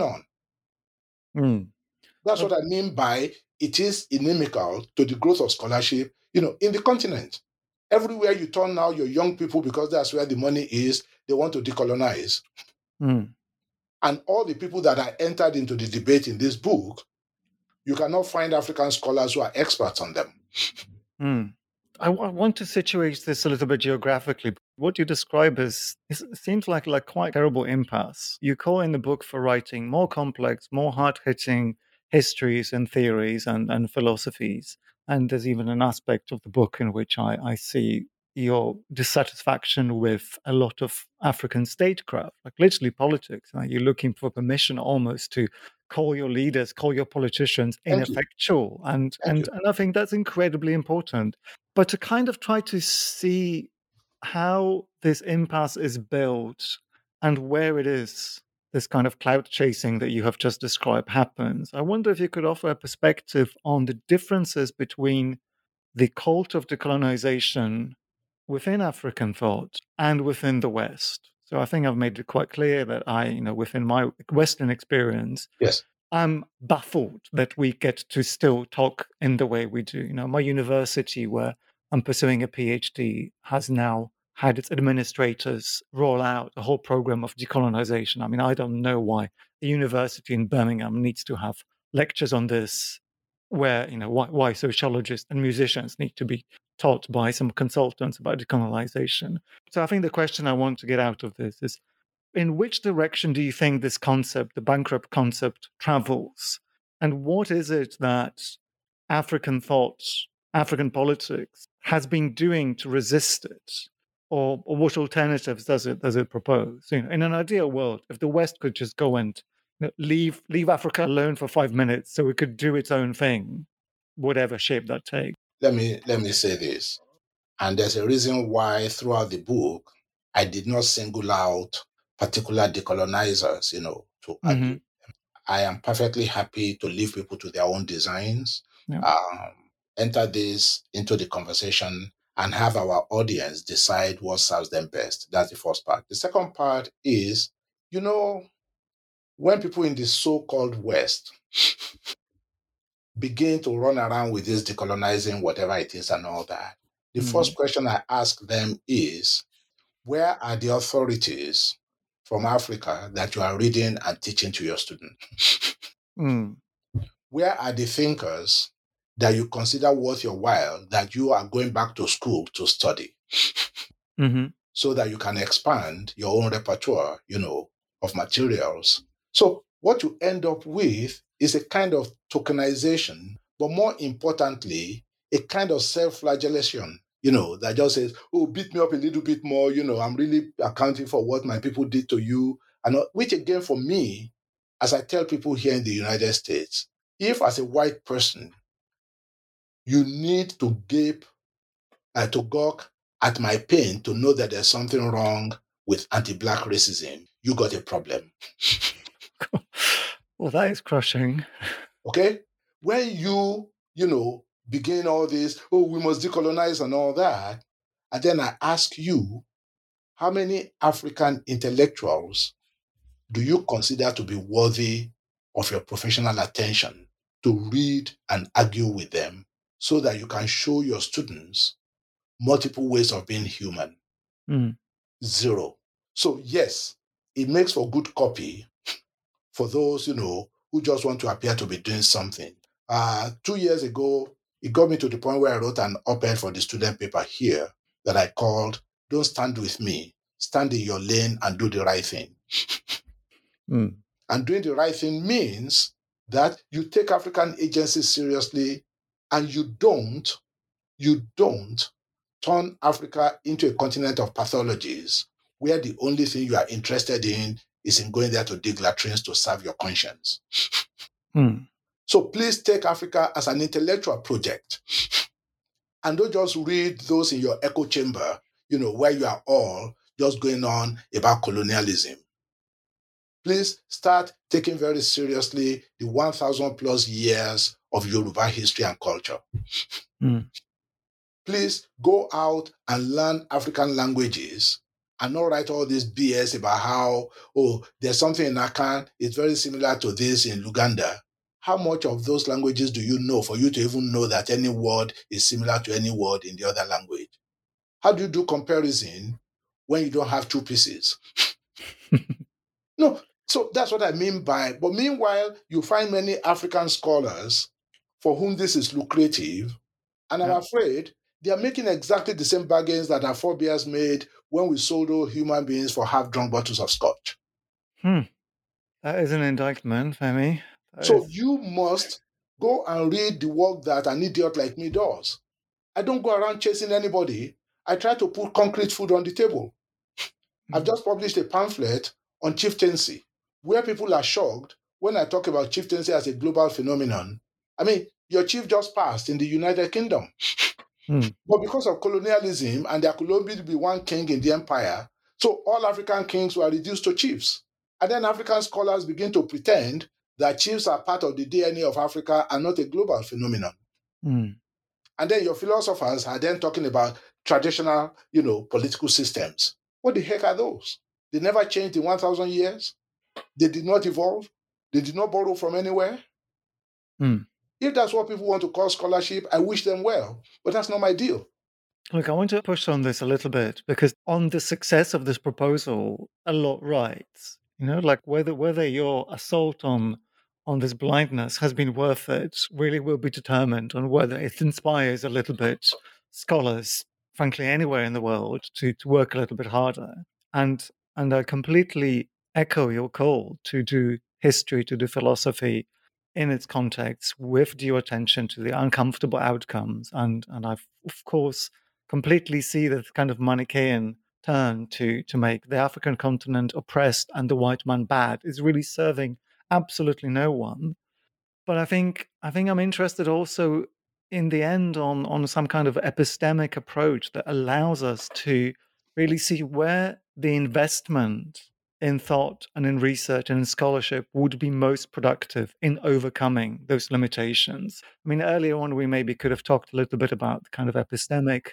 on. That's what I mean by it is inimical to the growth of scholarship, in the continent. Everywhere you turn now, your young people, because that's where the money is, they want to decolonize. And all the people that are entered into the debate in this book, you cannot find African scholars who are experts on them. I want to situate this a little bit geographically. What you describe seems like quite a terrible impasse. You call in the book for writing more complex, more hard-hitting histories and theories and philosophies. And there's even an aspect of the book in which I see your dissatisfaction with a lot of African statecraft, like literally politics. You're looking for permission almost to call your leaders, call your politicians ineffectual. And I think that's incredibly important. But to kind of try to see how this impasse is built and where it is this kind of clout chasing that you have just described happens, I wonder if you could offer a perspective on the differences between the cult of decolonization within African thought and within the West. So I think I've made it quite clear that within my Western experience, yes, I'm baffled that we get to still talk in the way we do. My university, where I'm pursuing a PhD, has now had its administrators roll out a whole program of decolonization. I mean, I don't know why a university in Birmingham needs to have lectures on this, where, why sociologists and musicians need to be taught by some consultants about decolonization. So I think the question I want to get out of this is, in which direction do you think this concept, the bankrupt concept, travels? And what is it that African thought, African politics has been doing to resist it? Or what alternatives does it propose? In an ideal world, if the West could just go and leave Africa alone for 5 minutes so it could do its own thing, whatever shape that takes. Let me say this. And there's a reason why throughout the book, I did not single out particular decolonizers, to argue. I am perfectly happy to leave people to their own designs, enter this into the conversation and have our audience decide what serves them best. That's the first part. The second part is, when people in the so-called West begin to run around with this decolonizing, whatever it is, and all that, the first question I ask them is, where are the authorities from Africa that you are reading and teaching to your students? Where are the thinkers that you consider worth your while that you are going back to school to study? So that you can expand your own repertoire, of materials. So what you end up with is a kind of tokenization, but more importantly, a kind of self-flagellation, that just says, oh, beat me up a little bit more, I'm really accounting for what my people did to you. And which again, for me, as I tell people here in the United States, if as a white person, you need to gape, to gawk at my pain to know that there's something wrong with anti-Black racism, you got a problem. Well, that is crushing. Okay? When you begin all this, oh, we must decolonize and all that, and then I ask you, how many African intellectuals do you consider to be worthy of your professional attention to read and argue with them so that you can show your students multiple ways of being human? Zero. So yes, it makes for good copy for those, who just want to appear to be doing something. 2 years ago, it got me to the point where I wrote an op-ed for the student paper here that I called, Don't Stand With Me, Stand in Your Lane and Do the Right Thing. And doing the right thing means that you take African agencies seriously and you don't turn Africa into a continent of pathologies where the only thing you are interested in is in going there to dig latrines to serve your conscience. So please take Africa as an intellectual project and don't just read those in your echo chamber, where you are all just going on about colonialism. Please start taking very seriously the 1,000 plus years of Yoruba history and culture. Please go out and learn African languages and not write all this BS about how, there's something in Akan, it's very similar to this in Luganda. How much of those languages do you know for you to even know that any word is similar to any word in the other language? How do you do comparison when you don't have two pieces? No, so that's what I mean by, but meanwhile, you find many African scholars for whom this is lucrative, and I'm afraid they are making exactly the same bargains that our forebears made when we sold all human beings for half-drunk bottles of scotch. That is an indictment, Femi. So you must go and read the work that an idiot like me does. I don't go around chasing anybody. I try to put concrete food on the table. I've just published a pamphlet on chieftaincy, where people are shocked when I talk about chieftaincy as a global phenomenon. I mean, your chief just passed in the United Kingdom. But because of colonialism, and there could only be one king in the empire, so all African kings were reduced to chiefs. And then African scholars begin to pretend that chiefs are part of the DNA of Africa and not a global phenomenon. And then your philosophers are then talking about traditional, political systems. What the heck are those? They never changed in 1,000 years. They did not evolve. They did not borrow from anywhere. If that's what people want to call scholarship, I wish them well, but that's not my deal. Look, I want to push on this a little bit because on the success of this proposal, a lot writes, like whether your assault on this blindness has been worth it really will be determined on whether it inspires a little bit scholars, frankly, anywhere in the world to work a little bit harder. And I completely echo your call to do history, to do philosophy in its context with due attention to the uncomfortable outcomes. And I, of course, completely see the kind of Manichaean turn to make the African continent oppressed and the white man bad is really serving absolutely no one. But I think I'm interested also in the end on some kind of epistemic approach that allows us to really see where the investment in thought and in research and in scholarship would be most productive in overcoming those limitations. I mean, earlier on, we maybe could have talked a little bit about the kind of epistemic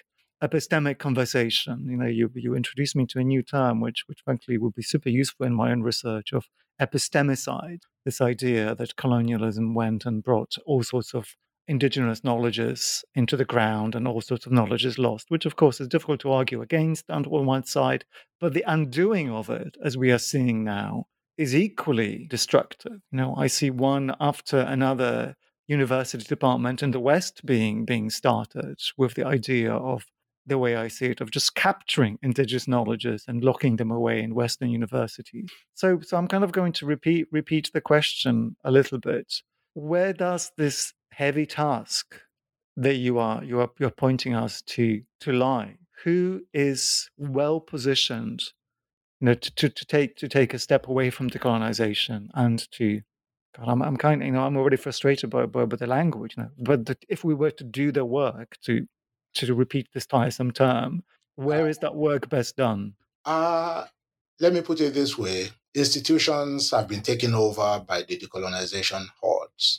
conversation. You introduced me to a new term, which frankly would be super useful in my own research of epistemicide, this idea that colonialism went and brought all sorts of indigenous knowledges into the ground and all sorts of knowledge is lost, which of course is difficult to argue against on one side, but the undoing of it, as we are seeing now, is equally destructive. I see one after another university department in the West being started with the idea of, the way I see it, of just capturing indigenous knowledges and locking them away in Western universities. So I'm kind of going to repeat the question a little bit. Where does this heavy task that you're pointing us to lie? Who is well positioned, to take a step away from decolonization and to, God, I'm kind of, I'm already frustrated by the language, But if we were to do the work to repeat this tiresome term, where is that work best done? Let me put it this way. Institutions have been taken over by the decolonization hordes.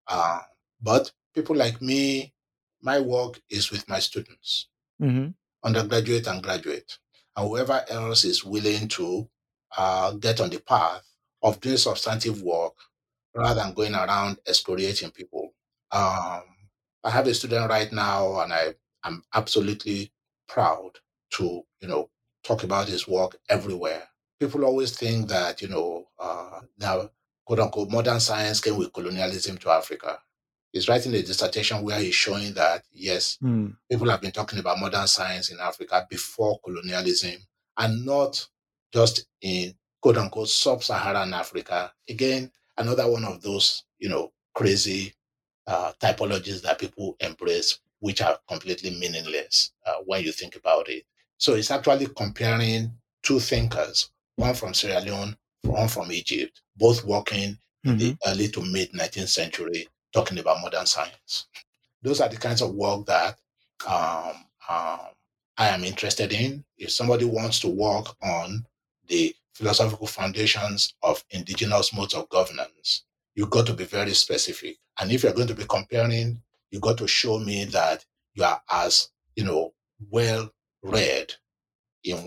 But people like me, my work is with my students, undergraduate and graduate, and whoever else is willing to get on the path of doing substantive work rather than going around excoriating people. I have a student right now, and I'm absolutely proud to, talk about his work everywhere. People always think that, now, quote unquote, modern science came with colonialism to Africa. He's writing a dissertation where he's showing that, yes, people have been talking about modern science in Africa before colonialism, and not just in, quote unquote, sub-Saharan Africa. Again, another one of those, crazy typologies that people embrace, which are completely meaningless when you think about it. So it's actually comparing two thinkers, one from Sierra Leone, one from Egypt, both working in the early to mid 19th century, talking about modern science. Those are the kinds of work that I am interested in. If somebody wants to work on the philosophical foundations of indigenous modes of governance, you've got to be very specific. And if you're going to be comparing, you've got to show me that you are as, well read in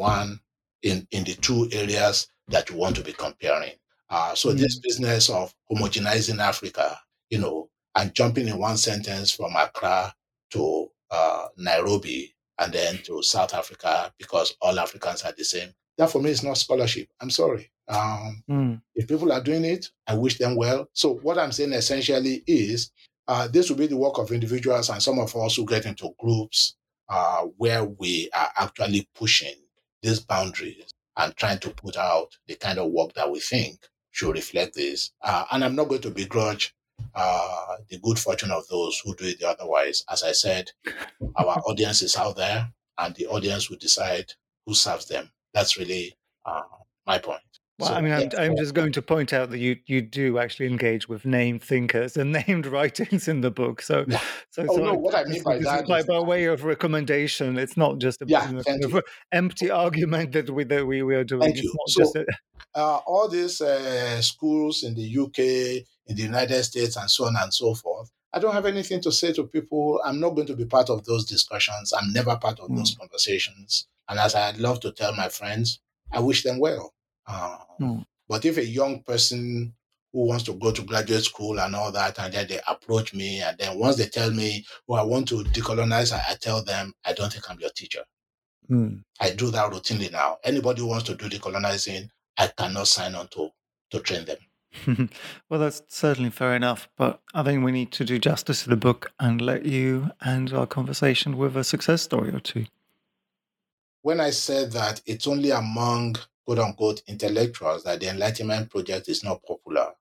the two areas that you want to be comparing. So this business of homogenizing Africa, and jumping in one sentence from Accra to Nairobi and then to South Africa because all Africans are the same, that for me is not scholarship. I'm sorry. If people are doing it, I wish them well. So what I'm saying essentially is this will be the work of individuals and some of us who get into groups where we are actually pushing these boundaries and trying to put out the kind of work that we think should reflect this. And I'm not going to begrudge the good fortune of those who do it otherwise. As I said, our audience is out there, and the audience will decide who serves them. That's really my point. Well, So, I'm just going to point out that you do actually engage with named thinkers and named writings in the book. So, what I mean by that is by way of recommendation. It's not just a empty argument that we are doing. Thank you. So, all these schools in the UK, in the United States, and so on and so forth, I don't have anything to say to people. I'm not going to be part of those discussions. I'm never part of those conversations. And as I'd love to tell my friends, I wish them well. But if a young person who wants to go to graduate school and all that, and then they approach me, and then once they tell me, I want to decolonize, I tell them, I don't think I'm your teacher. I do that routinely now. Anybody who wants to do decolonizing, I cannot sign on to train them. Well, that's certainly fair enough, but I think we need to do justice to the book and let you end our conversation with a success story or two. When I said that it's only among quote-unquote intellectuals that the Enlightenment Project is not popular,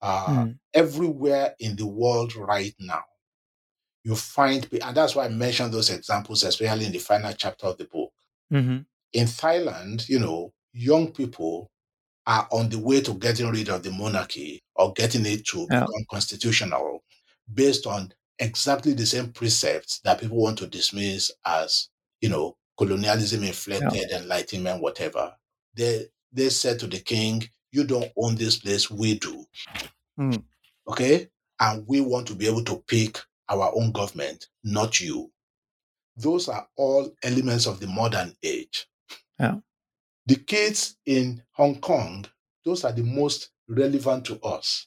everywhere in the world right now, you find, and that's why I mentioned those examples, especially in the final chapter of the book. In Thailand, young people are on the way to getting rid of the monarchy or getting it to become constitutional based on exactly the same precepts that people want to dismiss as, colonialism inflected, enlightenment, whatever. They said to the king, you don't own this place, we do. Okay? And we want to be able to pick our own government, not you. Those are all elements of the modern age. The kids in Hong Kong, those are the most relevant to us,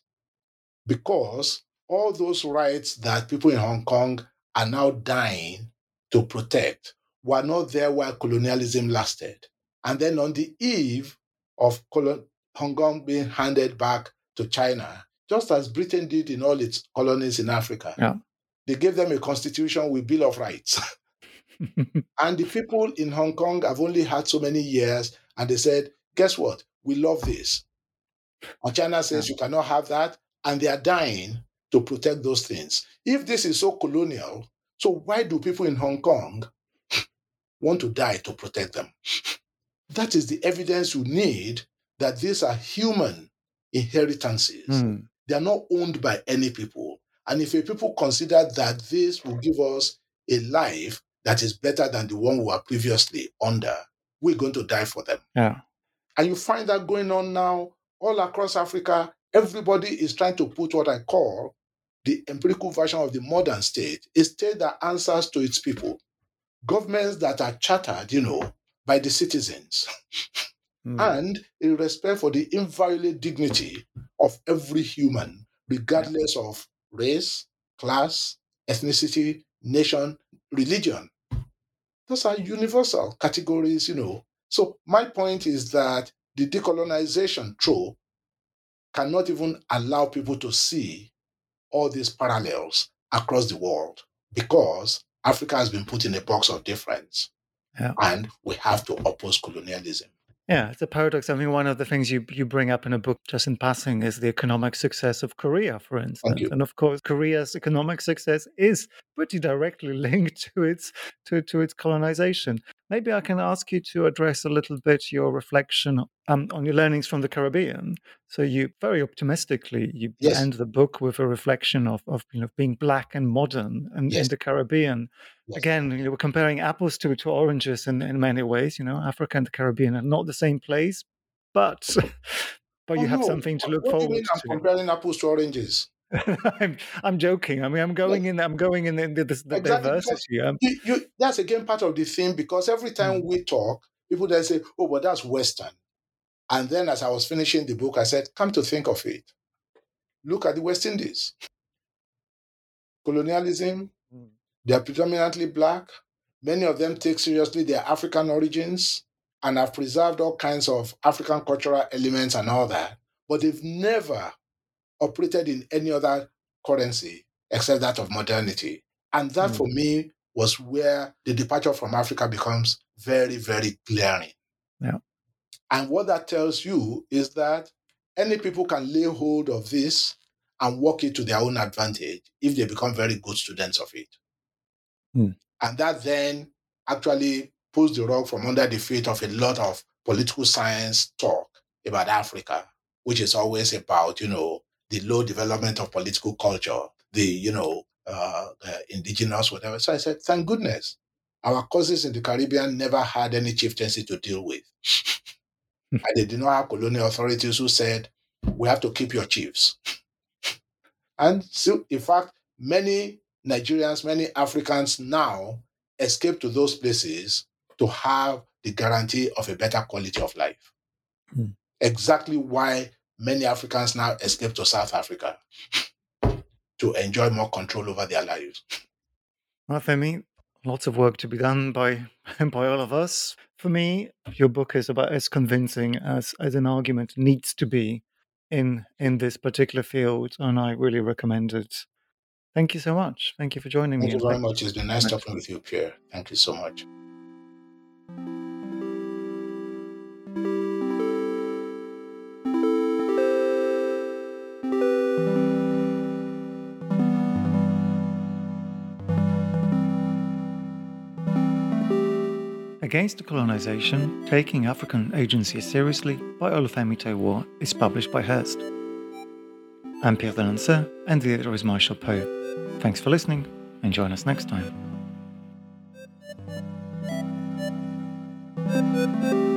because all those rights that people in Hong Kong are now dying to protect were not there while colonialism lasted. And then on the eve of Hong Kong being handed back to China, just as Britain did in all its colonies in Africa, they gave them a constitution with Bill of Rights. And the people in Hong Kong have only had so many years, and they said, guess what? We love this. And China says you cannot have that, and they are dying to protect those things. If this is so colonial, so why do people in Hong Kong want to die to protect them? That is the evidence you need that these are human inheritances. They are not owned by any people. And if a people consider that this will give us a life that is better than the one we were previously under, we're going to die for them. Yeah. And you find that going on now all across Africa. Everybody is trying to put what I call the empirical version of the modern state, a state that answers to its people. Governments that are chartered, by the citizens. And a respect for the inviolate dignity of every human, regardless of race, class, ethnicity, nation, religion. Those are universal categories, So my point is that the decolonization trope cannot even allow people to see all these parallels across the world, because Africa has been put in a box of difference. And we have to oppose colonialism. Yeah, it's a paradox. I mean, one of the things you bring up in a book, just in passing, is the economic success of Korea, for instance. And of course, Korea's economic success is pretty directly linked to its colonization. Maybe I can ask you to address a little bit your reflection on your learnings from the Caribbean. So you very optimistically you end the book with a reflection of being black and modern in the Caribbean. Yes. Again, we're comparing apples to oranges in many ways. Africa and the Caribbean are not the same place, but you have something to look forward to. I'm comparing apples to oranges. I'm joking. I mean, I'm going in the diversity. That's again part of the theme, because every time we talk, people then say, "Oh, but that's Western." And then, as I was finishing the book, I said, "Come to think of it, look at the West Indies. Colonialism. They are predominantly black. Many of them take seriously their African origins and have preserved all kinds of African cultural elements and all that. But they've never operated in any other currency except that of modernity." And that for me was where the departure from Africa becomes very, very glaring. Yeah. And what that tells you is that any people can lay hold of this and work it to their own advantage if they become very good students of it. And that then actually pulls the rug from under the feet of a lot of political science talk about Africa, which is always about, the low development of political culture, the indigenous, whatever. So I said, thank goodness. Our cousins in the Caribbean never had any chieftaincy to deal with. And they did not have colonial authorities who said, we have to keep your chiefs. And so, in fact, many Nigerians, many Africans now escape to those places to have the guarantee of a better quality of life. Exactly why many Africans now escape to South Africa, to enjoy more control over their lives. Well, Femi, lots of work to be done by all of us. For me, your book is about as convincing as an argument needs to be in this particular field, and I really recommend it. Thank you so much. Thank you for joining me. Thank you very much. It's been nice talking with you, Pierre. Thank you so much. Against Decolonization, Taking African Agency Seriously by Olufemi Taiwo is published by Hearst. I'm Pierre Delancey, and the editor is Marshall Poe. Thanks for listening, and join us next time.